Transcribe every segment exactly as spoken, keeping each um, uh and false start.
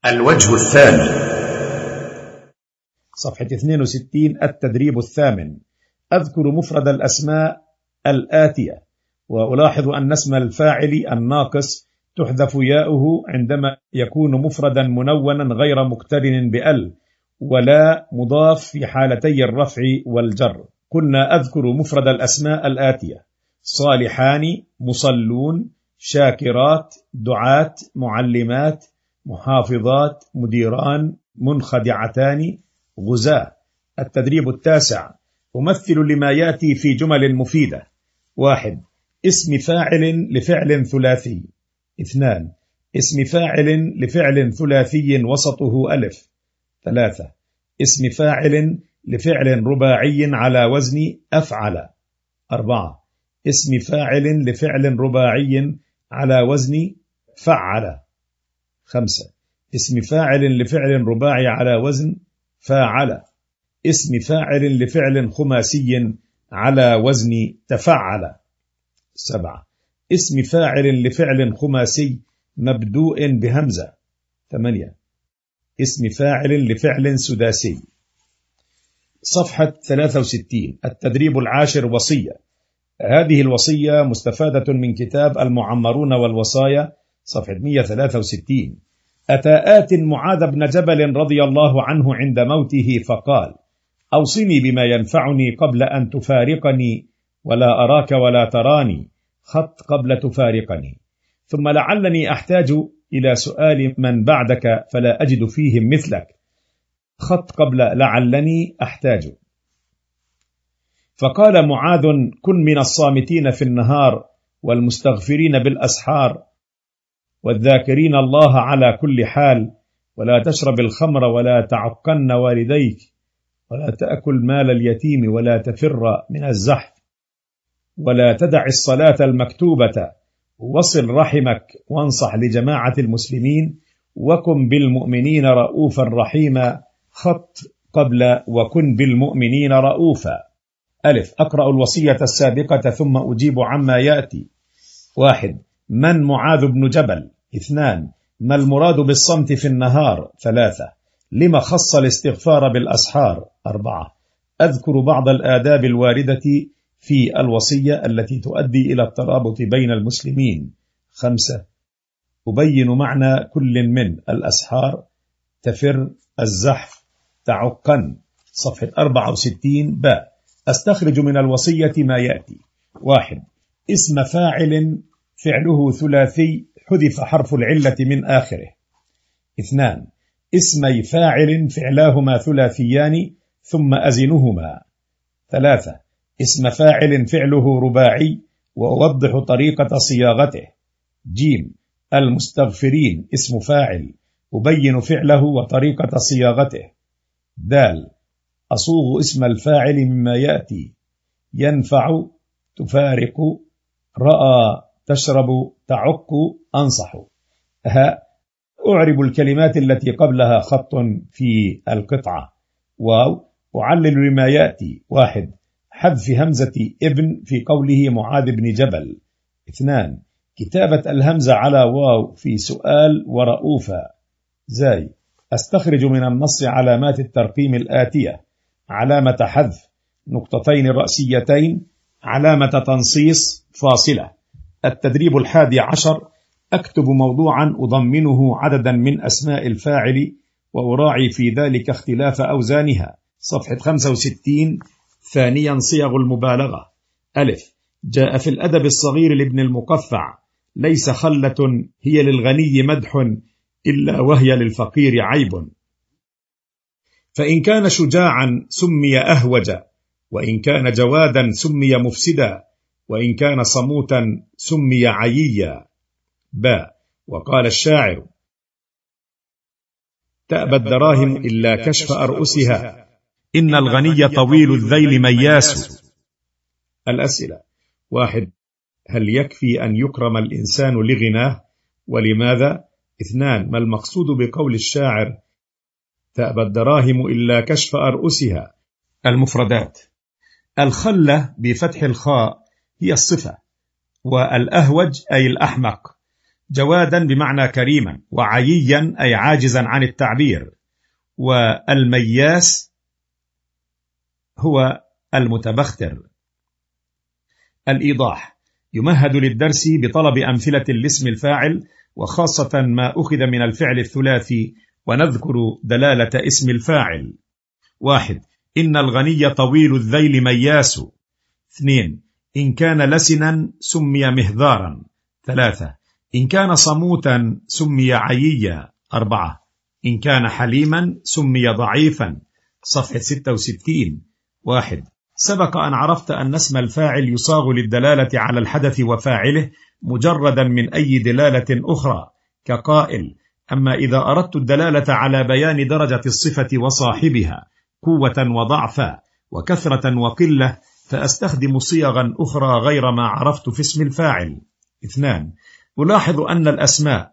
الوجه الثاني، صفحة اثنين وستين. التدريب الثامن. أذكر مفرد الأسماء الآتية، وألاحظ أن اسم الفاعل الناقص تحذف ياؤه عندما يكون مفردا منونا غير مقترن بأل، ولا مضاف في حالتي الرفع والجر. كنا أذكر مفرد الأسماء الآتية: صالحان، مصلون، شاكرات، دعاة، معلمات، محافظات، مديران، منخدعتان، غزاة. التدريب التاسع. أمثل لما يأتي في جمل مفيدة: واحد. اسم فاعل لفعل ثلاثي. اثنان. اسم فاعل لفعل ثلاثي وسطه ألف. ثلاثة. اسم فاعل لفعل رباعي على وزن أفعل. أربعة. اسم فاعل لفعل رباعي على وزن فعل. خمسة. اسم فاعل لفعل رباعي على وزن فاعل. اسم فاعل لفعل خماسي على وزن تفعل. سبعة. اسم فاعل لفعل خماسي مبدوء بهمزة. ثمانية. اسم فاعل لفعل سداسي. صفحة ثلاثة وستين. التدريب العاشر. وصية. هذه الوصية مستفادة من كتاب المعمرون والوصايا، صفحة مئة وثلاثة وستين. أتى آت معاذ بن جبل رضي الله عنه عند موته فقال: أوصني بما ينفعني قبل أن تفارقني، ولا أراك ولا تراني، خط قبل تفارقني، ثم لعلني أحتاج إلى سؤال من بعدك فلا أجد فيهم مثلك، خط قبل لعلني أحتاج. فقال معاذ: كن من الصامتين في النهار، والمستغفرين بالأسحار، والذاكرين الله على كل حال، ولا تشرب الخمر، ولا تعقن والديك، ولا تأكل مال اليتيم، ولا تفر من الزحف، ولا تدع الصلاة المكتوبة، وصل رحمك، وانصح لجماعة المسلمين، وكن بالمؤمنين رؤوفا رحيما، خط قبل وكن بالمؤمنين رؤوفا. ألف. أقرأ الوصية السابقة ثم أجيب عما يأتي. واحد. من معاذ بن جبل؟ اثنان. ما المراد بالصمت في النهار؟ ثلاثة. لما خص الاستغفار بالأسحار؟ أربعة. أذكر بعض الآداب الواردة في الوصية التي تؤدي إلى الترابط بين المسلمين. خمسة. أبين معنى كل من الأسحار، تفر، الزحف، تعقن. صفحة أربعة وستين. باء. أستخرج من الوصية ما يأتي. واحد. اسم فاعل فعله ثلاثي حذف حرف العلة من آخره. اثنان. اسمي فاعل فعلاهما ثلاثيان ثم أزنهما. ثلاثة. اسم فاعل فعله رباعي وأوضح طريقة صياغته. جيم. المستغفرين اسم فاعل أبين فعله وطريقة صياغته. دال. أصوغ اسم الفاعل مما يأتي: ينفع، تفارق، رأى، تشرب، تعق، أنصح. ها. أعرب الكلمات التي قبلها خط في القطعة. واو. أعلل لما يأتي. واحد. حذف همزة ابن في قوله معاذ بن جبل. اثنان. كتابة الهمزة على واو في سؤال ورؤوفا. زاي. أستخرج من النص علامات الترقيم الآتية: علامة حذف، نقطتين رأسيتين، علامة تنصيص، فاصلة. التدريب الحادي عشر. أكتب موضوعا أضمنه عددا من أسماء الفاعل وأراعي في ذلك اختلاف أوزانها. صفحة خمسة وستين. ثانيا. صيغ المبالغة. ألف. جاء في الأدب الصغير لابن المقفع: ليس خلة هي للغني مدح إلا وهي للفقير عيب. فإن كان شجاعا سمي أهوج، وإن كان جوادا سمي مفسدا، وإن كان صموتا سمي عييا. باء. وقال الشاعر: تأبى الدراهم إلا كشف أرؤسها، إن الغني طويل الذيل مياس. الأسئلة. واحد. هل يكفي أن يكرم الإنسان لغناه؟ ولماذا؟ اثنان. ما المقصود بقول الشاعر تأبى الدراهم إلا كشف أرؤسها؟ المفردات. الخلة بفتح الخاء هي الصفة، والأهوج أي الأحمق، جوادا بمعنى كريما، وعييا أي عاجزا عن التعبير، والمياس هو المتبختر. الإيضاح: يمهد للدرس بطلب أمثلة لاسم الفاعل، وخاصة ما أخذ من الفعل الثلاثي، ونذكر دلالة اسم الفاعل. واحد: إن الغني طويل الذيل مياس. اثنين: إن كان لسنا سمي مهذارا. ثلاثة: إن كان صموتا سمي عييا. أربعة: إن كان حليما سمي ضعيفا. صفحة ستة وستين. واحد: سبق أن عرفت أن اسم الفاعل يصاغ للدلالة على الحدث وفاعله مجردا من أي دلالة أخرى كقائل. أما إذا أردت الدلالة على بيان درجة الصفة وصاحبها قوة وضعفا وكثرة وقلة فأستخدم صيغا أخرى غير ما عرفت في اسم الفاعل. اثنان: ألاحظ أن الأسماء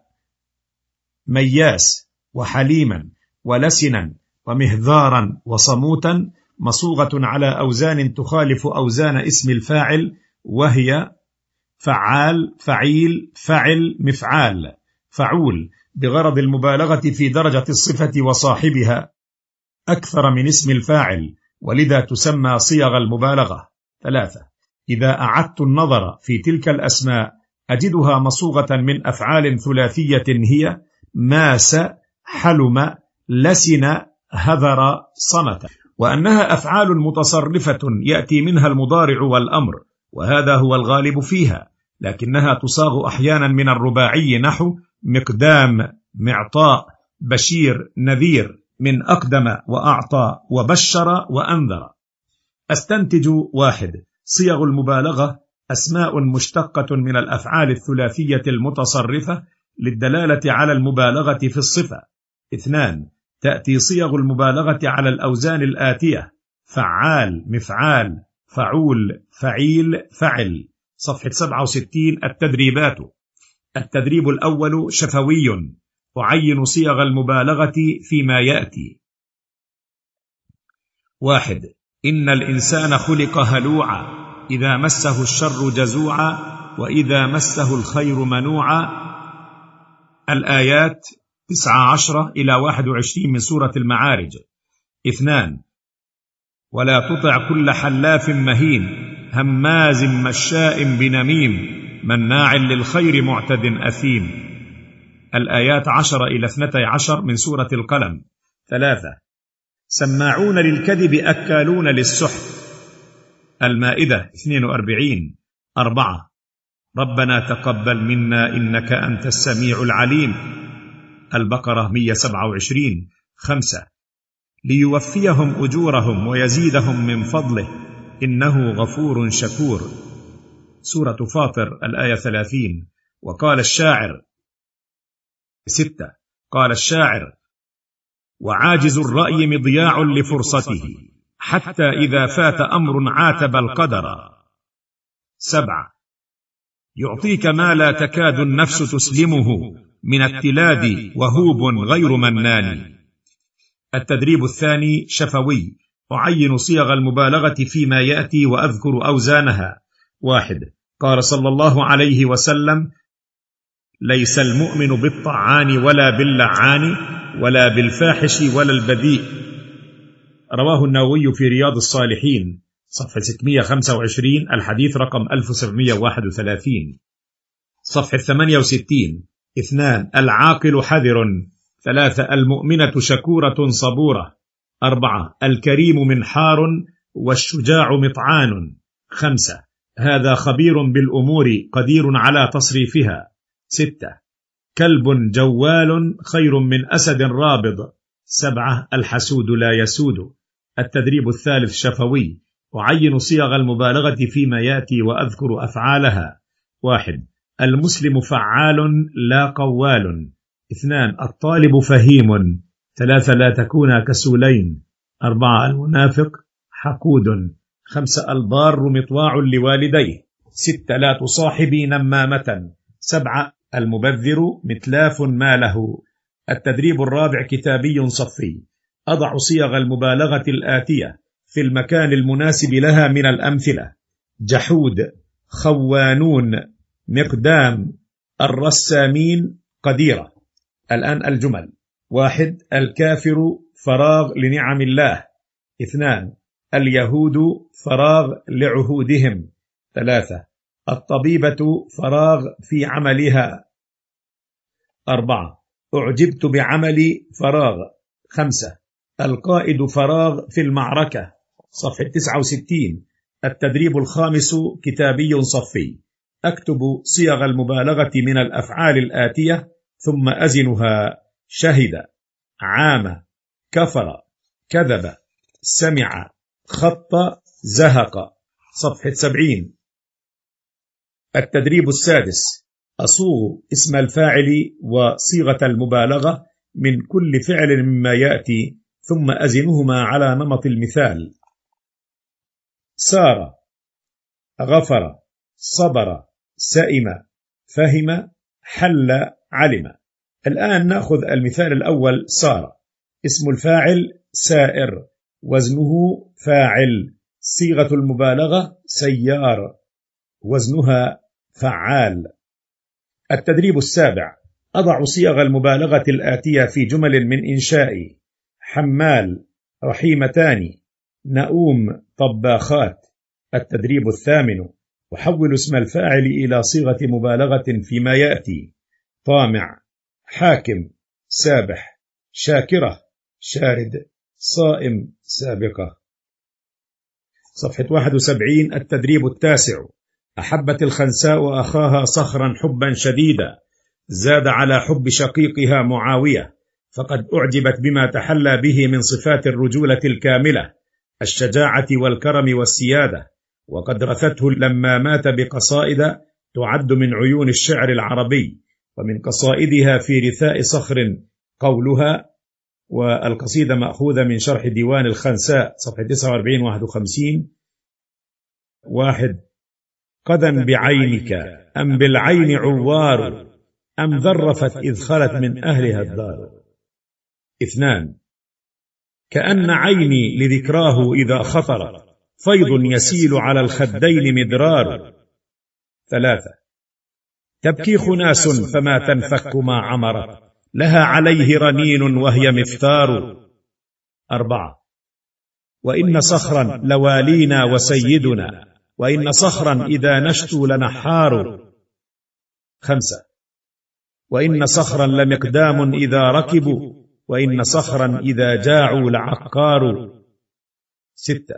مياس وحليما ولسنا ومهذارا وصموتا مصوغة على أوزان تخالف أوزان اسم الفاعل، وهي فعال، فعيل، فعل، مفعال، فعول، بغرض المبالغة في درجة الصفة وصاحبها أكثر من اسم الفاعل، ولذا تسمى صيغ المبالغة. ثلاثة: إذا أعدت النظر في تلك الأسماء أجدها مصوغة من أفعال ثلاثية هي ماس، حلم، لسن، هذر، صمت، وأنها أفعال متصرفة يأتي منها المضارع والأمر، وهذا هو الغالب فيها، لكنها تصاغ أحيانا من الرباعي نحو مقدام، معطاء، بشير، نذير، من أقدم وأعطى وبشر وأنذر. أستنتج: واحد: صيغ المبالغة أسماء مشتقة من الأفعال الثلاثية المتصرفة للدلالة على المبالغة في الصفة. اثنان: تأتي صيغ المبالغة على الأوزان الآتية: فعال، مفعال، فعول، فعيل، فعل. صفحة سبعة وستين. التدريبات. التدريب الأول شفوي، أعين صيغ المبالغة فيما يأتي. واحد: إن الإنسان خلق هلوعا، إذا مسه الشر جزوعا، وإذا مسه الخير منوعا. الآيات تسعة عشر إلى واحد وعشرين من سورة المعارج. اثنان: ولا تطع كل حلاف مهين، هماز مشاء بنميم، مناع للخير معتد أثيم. الآيات عشر إلى اثنتي عشر من سورة القلم. ثلاثة: سماعون للكذب أكالون للسحت. المائدة اثنين وأربعين. أربعة: ربنا تقبل منا إنك أنت السميع العليم. البقرة مئة وسبعة وعشرين. خمسة: ليوفيهم أجورهم ويزيدهم من فضله إنه غفور شكور. سورة فاطر الآية ثلاثين. وقال الشاعر. ستة: قال الشاعر: وعاجز الرأي مضياع لفرصته، حتى إذا فات أمر عاتب القدر. سبعة: يعطيك ما لا تكاد النفس تسلمه، من التلاد وهوب غير منان. التدريب الثاني شفوي، أعين صيغ المبالغة فيما يأتي وأذكر أوزانها. واحد: قال صلى الله عليه وسلم: ليس المؤمن بالطعان ولا باللعان ولا بالفاحش ولا البذيء. رواه النووي في رياض الصالحين، صفحة ستمئة وخمسة وعشرين، الحديث رقم ألف وسبعمئة وواحد وثلاثين. صفحة ثمانية وستين. اثنان: العاقل حذر. ثلاثة: المؤمنة شكورة صبورة. أربعة: الكريم منحار والشجاع مطعان. خمسة: هذا خبير بالأمور قدير على تصريفها. ستة: كلب جوال خير من أسد رابض. سبعة: الحسود لا يسود. التدريب الثالث شفوي، أعين صيغ المبالغة فيما يأتي وأذكر أفعالها. واحد: المسلم فعال لا قوال. اثنان: الطالب فهيم. ثلاثة: لا تكونا كسولين. أربعة: المنافق حقود. خمسة: البار مطواع لوالديه. ستة: لا تصاحبي نمامة. سبعة: المبذر متلاف ماله. التدريب الرابع كتابي صفي، أضع صيغ المبالغة الآتية في المكان المناسب لها من الأمثلة: جحود، خوانون، مقدام، الرسامين قديرة. الآن الجمل: واحد، الكافر فراغ لنعم الله. اثنان، اليهود فراغ لعهودهم. ثلاثة، الطبيبة فراغ في عملها. أربعة، أعجبت بعمل فراغ. خمسة، القائد فراغ في المعركة. صفحة تسعة وستين. التدريب الخامس كتابي صفي. أكتب صيغ المبالغة من الأفعال الآتية ثم أزنها: شهد، عام، كفر، كذب، سمع، خط، زهق. صفحة سبعين. التدريب السادس: أصوغ اسم الفاعل وصيغة المبالغة من كل فعل مما يأتي ثم أزنهما على نمط المثال: سار، غفر، صبر، سئم، فهم، حل، علم. الآن نأخذ المثال الأول: سار. اسم الفاعل سائر، وزنه فاعل، صيغة المبالغة سيار، وزنها فعال. التدريب السابع: أضع صيغ المبالغة الآتية في جمل من إنشائي: حمال، رحيمتان، نؤوم، طباخات. التدريب الثامن: أحول اسم الفاعل إلى صيغة مبالغة فيما يأتي: طامع، حاكم، سابح، شاكرة، شارد، صائم، سابقة. صفحة واحد وسبعين. التدريب التاسع: أحبت الخنساء أخاها صخرا حبا شديدا، زاد على حب شقيقها معاوية، فقد أعجبت بما تحلى به من صفات الرجولة الكاملة، الشجاعة والكرم والسيادة، وقد رثته لما مات بقصائد تعد من عيون الشعر العربي، ومن قصائدها في رثاء صخر قولها، والقصيدة مأخوذة من شرح ديوان الخنساء صفحة تسعة وأربعين واحد وخمسين. واحد، قدا بعينك أم بالعين عوار، أم ذرفت إذ خلت من أهلها الدار. اثنان، كأن عيني لذكراه إذا خطر، فيض يسيل على الخدين مدرار. ثلاثة، تبكي خناس فما تنفك ما عمر، لها عليه رنين وهي مفتار. أربعة، وإن صخرا لوالينا وسيدنا، وإن صخرا إذا نشتوا لنحار. خمسة، وإن صخرا لمقدام إذا ركبوا، وإن صخرا إذا جاعوا لعقار. ستة،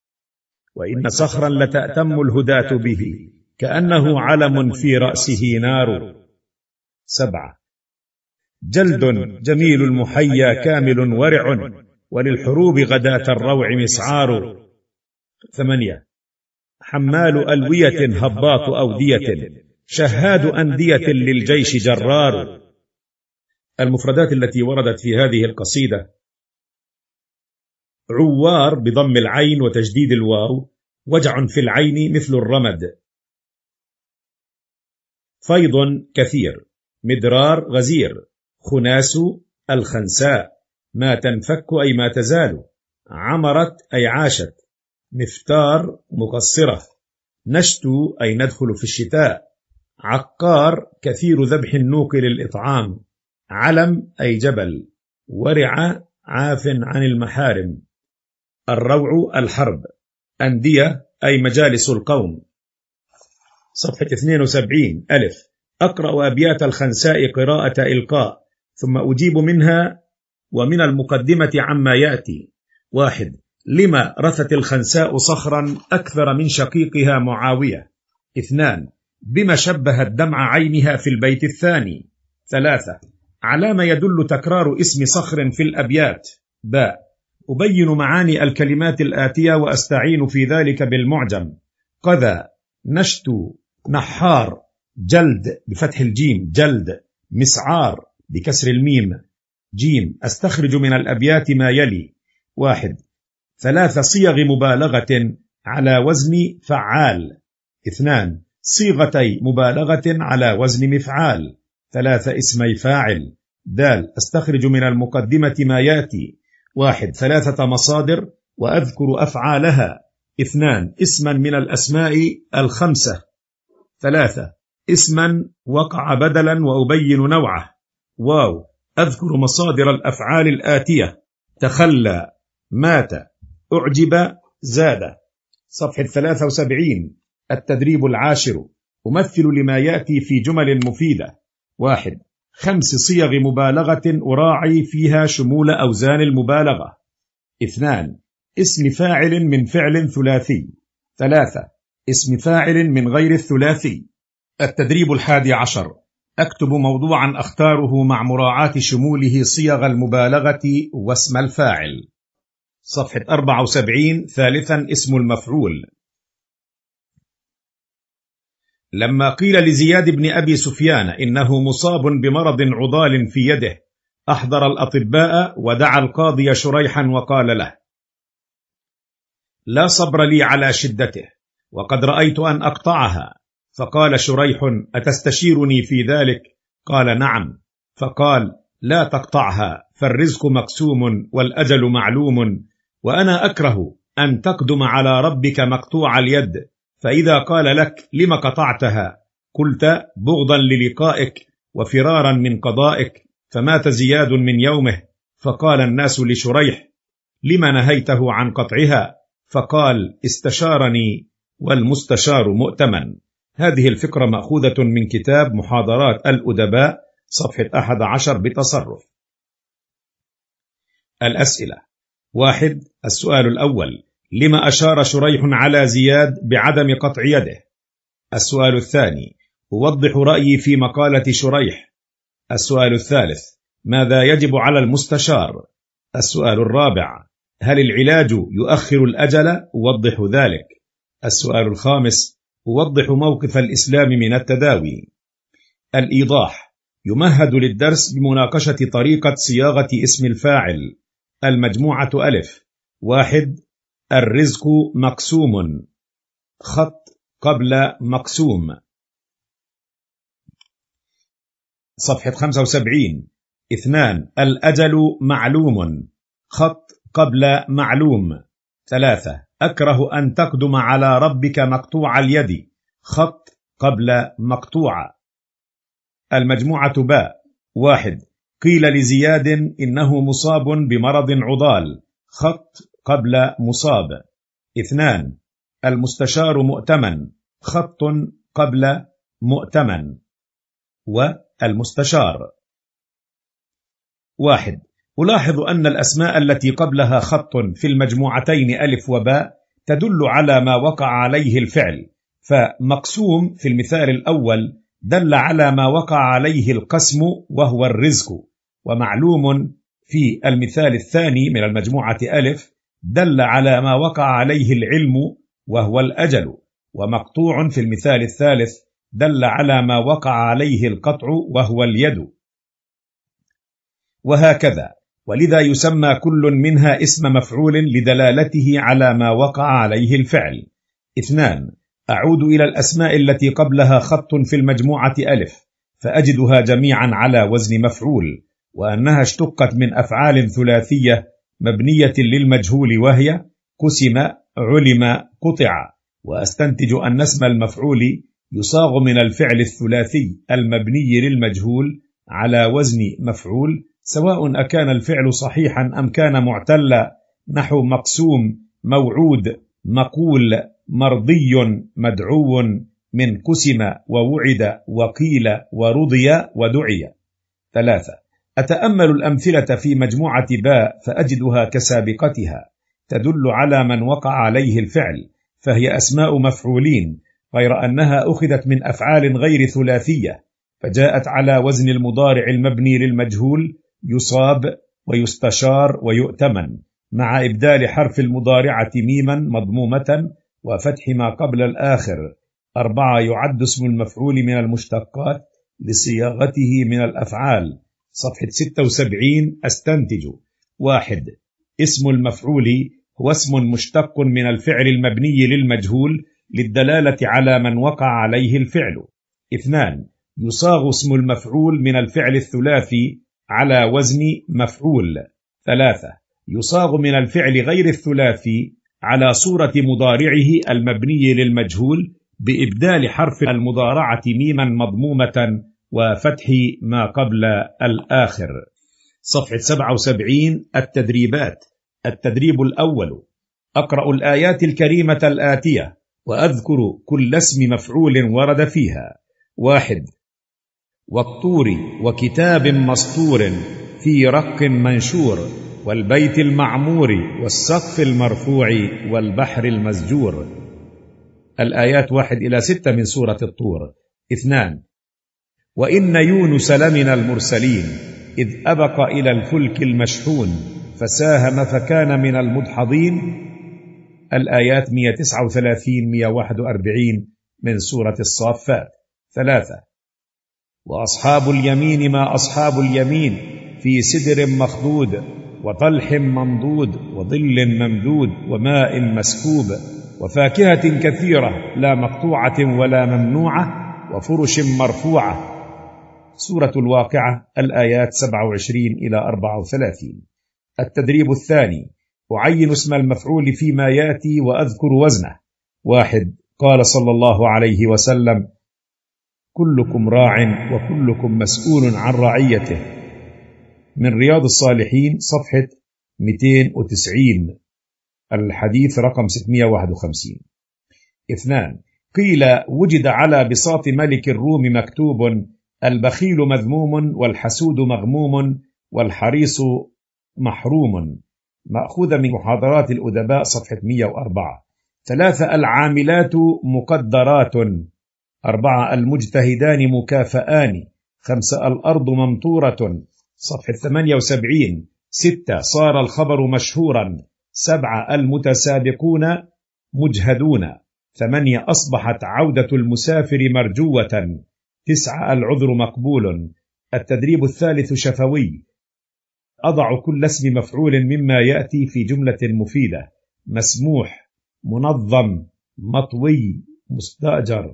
وإن صخرا لتأتم الهداة به، كأنه علم في رأسه نار. سبعة، جلد جميل المحيا كامل ورع، وللحروب غداة الروع مسعار. ثمانية، حمال ألوية هباط أودية، شهاد أندية للجيش جرار. المفردات التي وردت في هذه القصيدة: عوار بضم العين وتجديد الواو، وجع في العين مثل الرمد. فيض كثير، مدرار غزير، خناس الخنساء، ما تنفك أي ما تزال، عمرت أي عاشت، مفتار مقصرة، نشتو أي ندخل في الشتاء، عقار كثير ذبح النوق للإطعام، علم أي جبل، ورع عاف عن المحارم. الروع الحرب، أندية أي مجالس القوم. صفحة اثنين وسبعين. ألف، أقرأ أبيات الخنساء قراءة إلقاء، ثم أجيب منها ومن المقدمة عما يأتي. واحد، لما رثت الخنساء صخرا أكثر من شقيقها معاوية. اثنان، بما شبهت دمع عينها في البيت الثاني. ثلاثة، على ما يدل تكرار اسم صخر في الأبيات. باء، أبين معاني الكلمات الآتية وأستعين في ذلك بالمعجم: قذا، نشتو، نحار، جلد بفتح الجيم جلد، مسعار بكسر الميم. جيم، أستخرج من الأبيات ما يلي: واحد، ثلاث صيغ مبالغة على وزن فعال. اثنان، صيغتي مبالغة على وزن مفعال. ثلاثة، اسمي فاعل. دال، أستخرج من المقدمة ما يأتي: واحد، ثلاثة مصادر وأذكر أفعالها. اثنان، اسما من الأسماء الخمسة. ثلاثة، اسما وقع بدلا وأبين نوعه. واو. أذكر مصادر الأفعال الآتية: تخلى، مات، أعجب، زاد. صفحة ثلاثة وسبعين. التدريب العاشر. أمثل لما يأتي في جمل مفيدة. واحد. خمس صيغ مبالغة أراعي فيها شمول أوزان المبالغة. اثنان. اسم فاعل من فعل ثلاثي. ثلاثة. اسم فاعل من غير الثلاثي. التدريب الحادي عشر. أكتب موضوعا أختاره مع مراعاة شموله صيغ المبالغة واسم الفاعل. صفحة أربعة وسبعين. ثالثا. اسم المفعول. لما قيل لزياد بن أبي سفيان إنه مصاب بمرض عضال في يده، أحضر الأطباء ودعا القاضي شريحا وقال له: لا صبر لي على شدته، وقد رأيت أن أقطعها. فقال شريح: أتستشيرني في ذلك؟ قال: نعم. فقال: لا تقطعها، فالرزق مقسوم والأجل معلوم، وأنا أكره أن تقدم على ربك مقطوع اليد، فإذا قال لك: لم قطعتها؟ قلت: بغضا للقائك وفرارا من قضائك. فمات زياد من يومه، فقال الناس لشريح: لم نهيته عن قطعها؟ فقال: استشارني والمستشار مؤتمن. هذه الفكرة مأخوذة من كتاب محاضرات الأدباء، صفحة أحد عشر بتصرف. الأسئلة. واحد. السؤال الأول: لما أشار شريح على زياد بعدم قطع يده؟ السؤال الثاني: أوضح رأيي في مقالة شريح. السؤال الثالث: ماذا يجب على المستشار؟ السؤال الرابع: هل العلاج يؤخر الأجل؟ أوضح ذلك. السؤال الخامس: أوضح موقف الإسلام من التداوي. الإيضاح: يمهد للدرس بمناقشة طريقة صياغة اسم الفاعل. المجموعة ألف. واحد. الرزق مقسوم، خط قبل مقسوم. صفحة خمسة وسبعين. اثنان. الأجل معلوم، خط قبل معلوم. ثلاثة. أكره أن تقدم على ربك مقطوع اليد، خط قبل مقطوع. المجموعة باء. واحد. قيل لزياد إنه مصاب بمرض عضال، خط قبل مصاب. اثنان. المستشار مؤتمن، خط قبل مؤتمن. والمستشار. واحد. ألاحظ أن الأسماء التي قبلها خط في المجموعتين ألف وباء تدل على ما وقع عليه الفعل، فمقسوم في المثال الأول دل على ما وقع عليه القسم وهو الرزق، ومعلوم في المثال الثاني من المجموعة ألف دل على ما وقع عليه العلم وهو الأجل، ومقطوع في المثال الثالث دل على ما وقع عليه القطع وهو اليد، وهكذا. ولذا يسمى كل منها اسم مفعول لدلالته على ما وقع عليه الفعل. اثنان. أعود إلى الأسماء التي قبلها خط في المجموعة ألف، فأجدها جميعا على وزن مفعول، وأنها اشتقت من أفعال ثلاثية مبنية للمجهول، وهي قسم، علم، قطع. وأستنتج أن اسم المفعول يصاغ من الفعل الثلاثي المبني للمجهول على وزن مفعول، سواء أكان الفعل صحيحا أم كان معتلا، نحو مقسوم، موعود، مقول، مرضي، مدعو، من قسم ووعد وقيل ورضي ودعي. ثلاثة. أتأمل الأمثلة في مجموعة باء فأجدها كسابقتها تدل على من وقع عليه الفعل، فهي أسماء مفعولين، غير أنها أخذت من أفعال غير ثلاثية، فجاءت على وزن المضارع المبني للمجهول يصاب ويستشار ويؤتمن، مع إبدال حرف المضارعة ميما مضمومة وفتح ما قبل الآخر. أربعة. يعد اسم المفعول من المشتقات لصياغته من الأفعال. صفحة ستة وسبعين. أستنتج: واحد. اسم المفعول هو اسم مشتق من الفعل المبني للمجهول للدلالة على من وقع عليه الفعل. اثنان. يصاغ اسم المفعول من الفعل الثلاثي على وزن مفعول. ثلاثة. يصاغ من الفعل غير الثلاثي على صورة مضارعه المبني للمجهول بإبدال حرف المضارعة ميما مضمومة وفتح ما قبل الآخر. صفحة سبعة وسبعين. التدريبات. التدريب الأول: أقرأ الآيات الكريمة الآتية وأذكر كل اسم مفعول ورد فيها. واحد: والطور وكتاب مسطور في رق منشور والبيت المعمور والسقف المرفوع والبحر المسجور. الآيات واحد إلى ستة من سورة الطور. اثنان: وإن يونس لمن المرسلين إذ أبق إلى الفلك المشحون فساهم فكان من المدحضين. الآيات مئة وتسعة وثلاثين مئة وواحد وأربعين من سورة الصافات. ثلاثة: وأصحاب اليمين ما أصحاب اليمين في سدر مخضود وطلح منضود وظل ممدود وماء مسكوب وفاكهة كثيرة لا مقطوعة ولا ممنوعة وفرش مرفوعة. سورة الواقعة. الآيات سبعة وعشرين إلى أربعة وثلاثين. التدريب الثاني: أعين اسم المفعول فيما يأتي وأذكر وزنه. واحد: قال صلى الله عليه وسلم: كلكم راع وكلكم مسؤول عن رعيته. من رياض الصالحين صفحة مئتين وتسعين، الحديث رقم ستمئة وواحد وخمسين. اثنان: قيل وجد على بساط ملك الروم مكتوب: البخيل مذموم والحسود مغموم والحريص محروم. مأخوذة من محاضرات الأدباء صفحة مئة وأربعة. ثلاثة: العاملات مقدرات. أربعة: المجتهدان مكافآن. خمسة: الأرض ممطورة. صفحة ثمانية وسبعين. ستة: صار الخبر مشهورا. سبعة: المتسابقون مجهدون. ثمانية: أصبحت عودة المسافر مرجوة. تسعة: العذر مقبول. التدريب الثالث شفوي: أضع كل اسم مفعول مما يأتي في جملة مفيدة: مسموح، منظم، مطوي، مستأجر،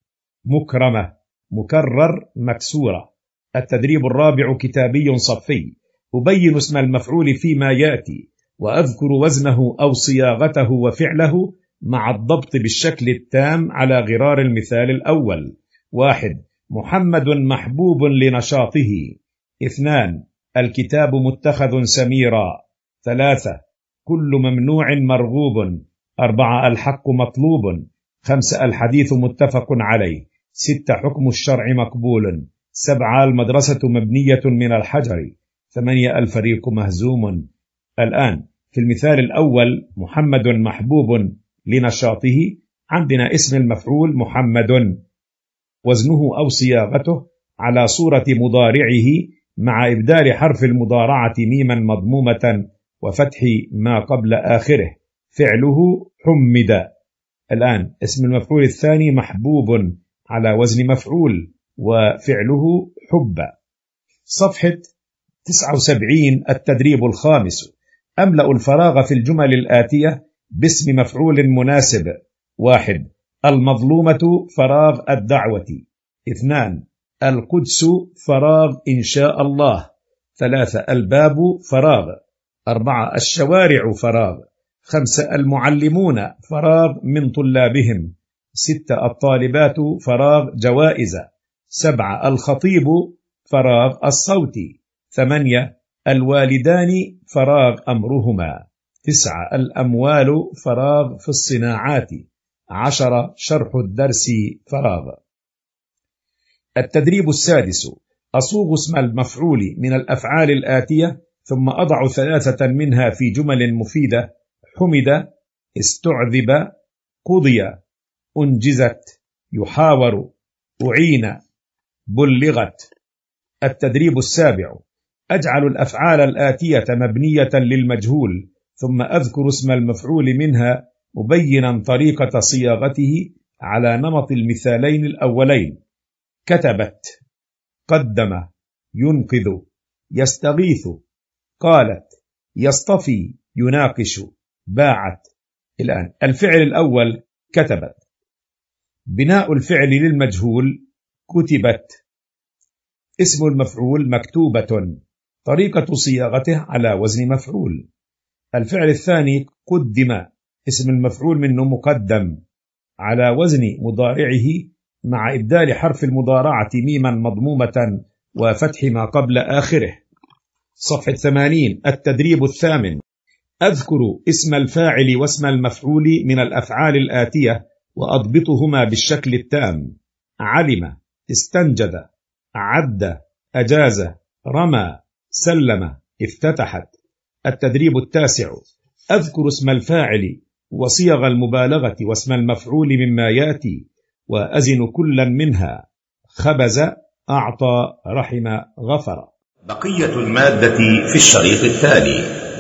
مكرمة، مكرر، مكسورة. التدريب الرابع كتابي صفي: أبين اسم المفعول فيما يأتي وأذكر وزنه أو صياغته وفعله مع الضبط بالشكل التام على غرار المثال الأول. واحد: محمد محبوب لنشاطه. اثنان: الكتاب متخذ سميرا. ثلاثة: كل ممنوع مرغوب. أربعة: الحق مطلوب. خمسة: الحديث متفق عليه. ستة: حكم الشرع مقبول. سبعة: المدرسة مبنية من الحجر. ثمانية: الفريق مهزوم. الآن في المثال الأول: محمد محبوب لنشاطه، عندنا اسم المفعول محمد، وزنه أو صياغته على صورة مضارعه مع إبدال حرف المضارعة ميما مضمومة وفتح ما قبل آخره. فعله حمد. الآن اسم المفعول الثاني محبوب على وزن مفعول وفعله حب. صفحة تسعة وسبعين. التدريب الخامس: أملأ الفراغ في الجمل الآتية باسم مفعول مناسب. واحد: المظلومة فراغ الدعوة. اثنان: القدس فراغ إن شاء الله. ثلاثة: الباب فراغ. أربعة: الشوارع فراغ. خمسة: المعلمون فراغ من طلابهم. ستة: الطالبات فراغ جوائز. سبعة: الخطيب فراغ الصوت. ثمانية: الوالدان فراغ أمرهما. تسعة: الأموال فراغ في الصناعات. عشرة: شرح الدرس فراغ. التدريب السادس: أصوغ اسم المفعول من الأفعال الآتية ثم أضع ثلاثة منها في جمل مفيدة: حمد، استعذب، قضي، أنجزت، يحاور، أعين، بلغت. التدريب السابع: أجعل الأفعال الآتية مبنية للمجهول ثم أذكر اسم المفعول منها مبينا طريقة صياغته على نمط المثالين الأولين: كتبت، قدم، ينقذ، يستغيث، قالت، يصطفي، يناقش، باعت. الآن الفعل الأول كتبت. بناء الفعل للمجهول: كتبت. اسم المفعول مكتوبة، طريقة صياغته على وزن مفعول. الفعل الثاني قدم، اسم المفعول منه مقدم، على وزن مضارعه مع إبدال حرف المضارعة ميما مضمومة وفتح ما قبل آخره. صفحة ثمانين. التدريب الثامن: أذكر اسم الفاعل واسم المفعول من الأفعال الآتية وأضبطهما بالشكل التام: علم، استنجد، عد، أجاز، رمى، سلم، افتتحت. التدريب التاسع: أذكر اسم الفاعل وصيغ المبالغة واسم المفعول مما يأتي وأزن كلا منها: خبز، أعطى، رحم، غفر. بقية المادة في الشريط التالي.